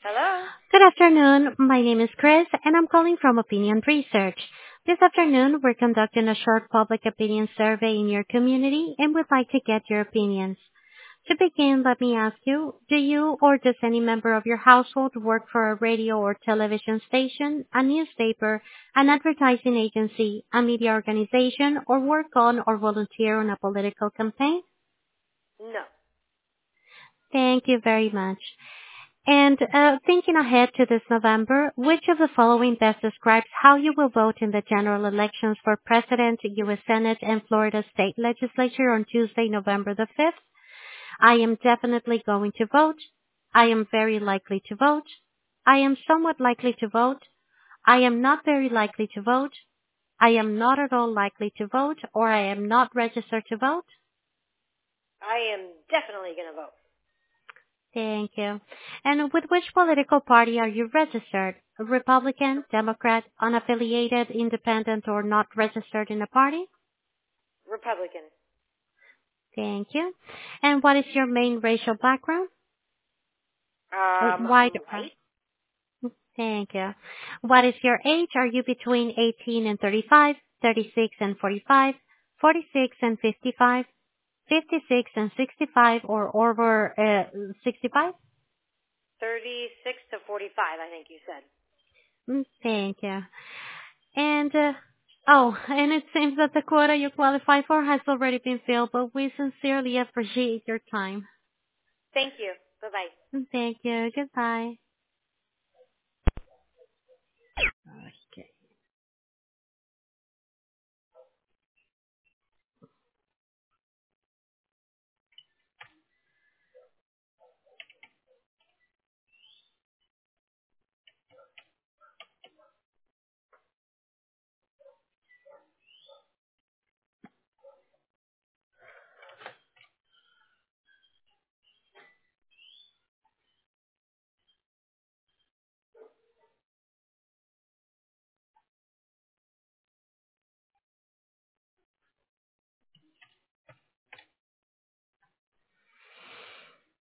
Hello? Good afternoon. My name is Chris, and I'm calling from Opinion Research. This afternoon, we're conducting a short public opinion survey in your community and would like to get your opinions. To begin, let me ask you, do you or does any member of your household work for a radio or television station, a newspaper, an advertising agency, a media organization, or work on or volunteer on a political campaign? No. Thank you very much. And thinking ahead to this November, which of the following best describes how you will vote in the general elections for President, U.S. Senate, and Florida State Legislature on Tuesday, November the 5th? I am definitely going to vote. I am very likely to vote. I am somewhat likely to vote. I am not very likely to vote. I am not at all likely to vote, or I am not registered to vote. I am definitely going to vote. Thank you. And with which political party are you registered? Republican, Democrat, unaffiliated, independent, or not registered in a party? Republican. Thank you. And what is your main racial background? White. I'm white. Thank you. What is your age? Are you between 18 and 35, 36 and 45, 46 and 55, 56 and 65, or over 65? 36 to 45, I think you said. Thank you. And, and it seems that the quota you qualify for has already been filled, but we sincerely appreciate your time. Thank you. Bye-bye. Thank you. Goodbye. Okay.